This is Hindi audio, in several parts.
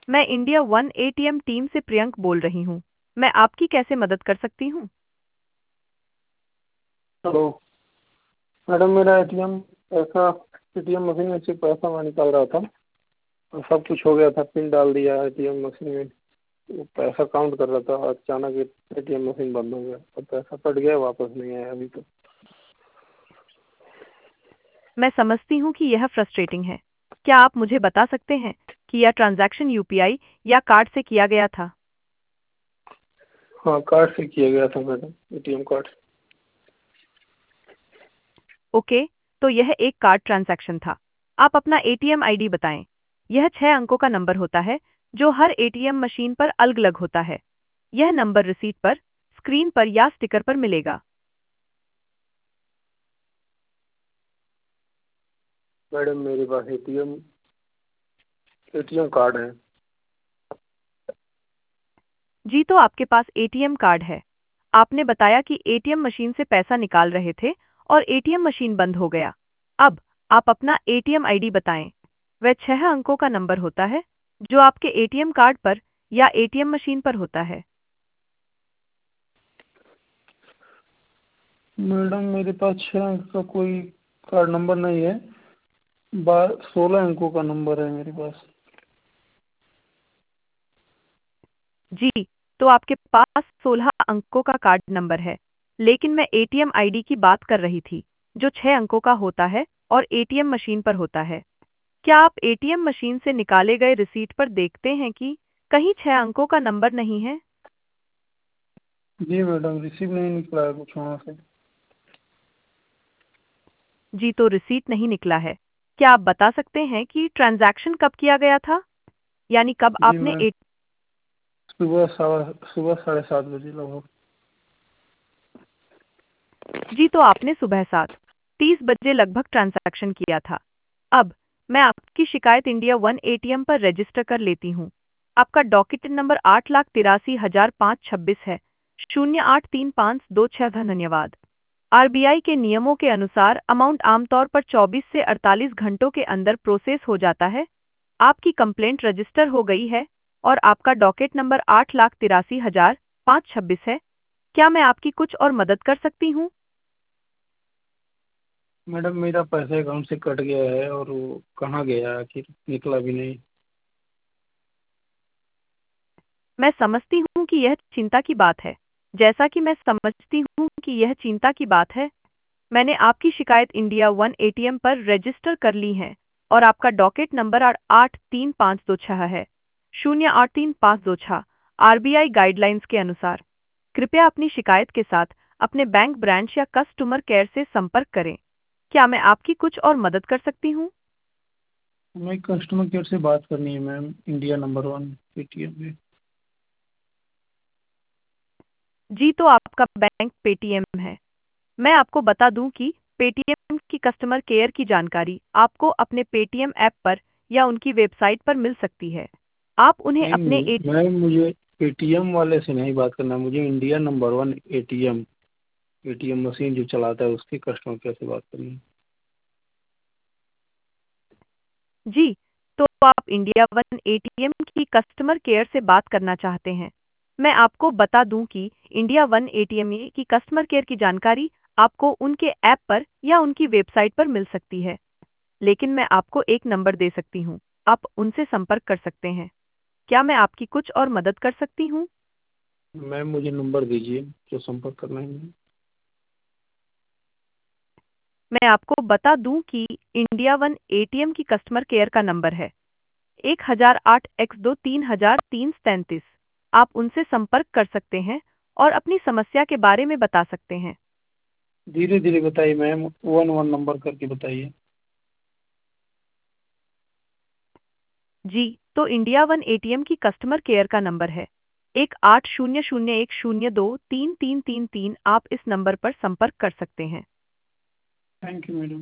मैं इंडिया वन एटीएम टीम से प्रियंक बोल रही हूँ। मैं आपकी कैसे मदद कर सकती हूँ? हेलो मैडम, मेरा एटीएम मशीन में से पैसा मैं निकाल रहा था और सब कुछ हो गया था। पिन डाल दिया एटीएम मशीन में, वो पैसा काउंट कर रहा था। अचानक एटीएम मशीन बंद हो गया और पैसा कट गया, वापस नहीं आया अभी तो। मैं समझती हूँ कि यह फ्रस्ट्रेटिंग है। क्या आप मुझे बता सकते हैं कि यह ट्रांजैक्शन यूपीआई या कार्ड से किया गया था? हाँ, कार्ड से किया गया था मैडम, एटीएम कार्ड। ओके, तो यह एक कार्ड ट्रांजैक्शन था। आप अपना एटीएम आईडी बताएं। यह 6 अंकों का नंबर होता है जो हर एटीएम मशीन पर अलग-अलग होता है। यह नंबर रिसीट पर, स्क्रीन पर या स्टिकर पर मिलेगा। मैडम, मेरे पास एटीएम एटीएम कार्ड है। जी, तो आपके पास एटीएम कार्ड है। आपने बताया कि एटीएम मशीन से पैसा निकाल रहे थे और एटीएम मशीन बंद हो गया। अब आप अपना एटीएम आईडी बताएं। वह 6 अंकों का नंबर होता है जो आपके एटीएम कार्ड पर या एटीएम मशीन पर होता है। मैडम, मेरे पास 6 अंक का कोई कार्ड नंबर नहीं है। 16 अंकों का नंबर है मेरे पास। जी, तो आपके पास 16 अंकों का कार्ड नंबर है, लेकिन मैं एटीएम आईडी की बात कर रही थी, जो 6 अंकों का होता है और एटीएम मशीन पर होता है। क्या आप एटीएम मशीन से निकाले गए रिसीट पर देखते हैं कि कहीं 6 अंकों का नंबर नहीं है? जी मैडम, रिसीव नहीं निकला है कुछ वहाँ से। जी, तो रिसीट नहीं निकला है। क्या आप बता सकते हैं कि ट्रांजैक्शन कब किया गया था? यानी कब जी आपने मैं सुबह 7:30 बजे लगभग। जी, तो आपने सुबह 7:30 बजे लगभग ट्रांजैक्शन किया था। अब मैं आपकी शिकायत इंडिया वन एटीएम पर रजिस्टर कर लेती हूँ। आपका डॉकेट नंबर 8,83,526 है। 083526। धन्यवाद। आरबीआई के नियमों के अनुसार अमाउंट आमतौर पर 24 से 48 घंटों के अंदर प्रोसेस हो जाता है। आपकी कंप्लेंट रजिस्टर हो गई है और आपका डॉकेट नंबर 8,83,526 है। क्या मैं आपकी कुछ और मदद कर सकती हूँ? मैडम, मेरा पैसा अकाउंट से कट गया है और वो कहाँ गया आखिर, निकला भी नहीं। मैं समझती हूँ कि यह चिंता की बात है। जैसा कि मैं समझती हूँ कि यह चिंता की बात है, मैंने आपकी शिकायत इंडिया वन एटीएम पर रजिस्टर कर ली है और आपका डॉकेट नंबर 83526 है। 083526। आरबीआई गाइडलाइंस के अनुसार कृपया अपनी शिकायत के साथ अपने बैंक ब्रांच या कस्टमर केयर से संपर्क करें। क्या मैं आपकी कुछ और मदद कर सकती हूँ? हमें कस्टमर केयर से बात करनी है मैम, इंडिया नंबर 1 पेटीएम में। जी, तो आपका बैंक पेटीएम है। मैं आपको बता दूं कि पेटीएम की कस्टमर केयर की जानकारी आपको अपने पेटीएम ऐप पर या उनकी वेबसाइट पर मिल सकती है। आप उन्हें अपने नहीं मैम, मुझे पेटीएम वाले से नहीं बात करना, मुझे India number 1 ATM ATM machine जो चलाता है उसके कस्टमर केयर से बात करनी है। जी, तो आप इंडिया वन एटीएम की कस्टमर केयर से बात करना चाहते हैं। मैं आपको बता दूं कि इंडिया वन एटीएम की कस्टमर केयर की जानकारी आपको उनके ऐप पर या उनकी वेबसाइट पर मिल सकती है, लेकिन मैं आपको एक नंबर दे सकती हूँ। आप उनसे संपर्क कर सकते हैं। क्या मैं आपकी कुछ और मदद कर सकती हूँ? मैम, मुझे नंबर दीजिए जो संपर्क करना है मुझे। मैं आपको बता दूं कि इंडिया वन एटीएम की कस्टमर केयर का नंबर है 1008x2 3333। आप उनसे संपर्क कर सकते हैं और अपनी समस्या के बारे में बता सकते हैं। धीरे धीरे बताइए मैम, 1 1 नंबर करके बताइए। जी, तो इंडिया वन एटीएम की कस्टमर केयर का नंबर है 180010023333। आप इस नंबर पर संपर्क कर सकते हैं। Thank you madam.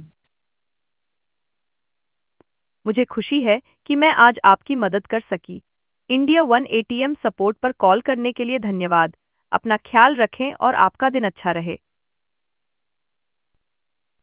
मुझे खुशी है कि मैं आज आपकी मदद कर सकी। इंडिया वन एटीएम सपोर्ट पर कॉल करने के लिए धन्यवाद। अपना ख्याल रखें और आपका दिन अच्छा रहे।